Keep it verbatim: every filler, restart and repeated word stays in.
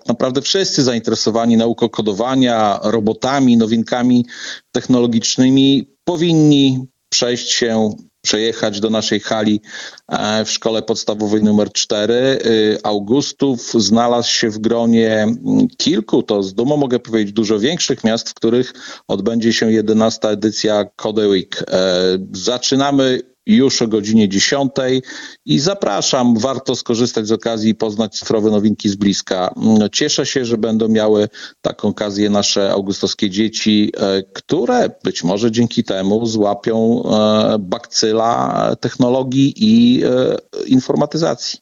naprawdę wszyscy zainteresowani nauką kodowania, robotami, nowinkami technologicznymi powinni przejść się, przejechać do naszej hali w szkole podstawowej numer cztery. Augustów znalazł się w gronie kilku, to z dumą mogę powiedzieć, dużo większych miast, w których odbędzie się jedenasta edycja Code Week. Zaczynamy już o godzinie dziesiątej i zapraszam, warto skorzystać z okazji i poznać cyfrowe nowinki z bliska. Cieszę się, że będą miały taką okazję nasze augustowskie dzieci, które być może dzięki temu złapią bakcyla technologii i informatyzacji.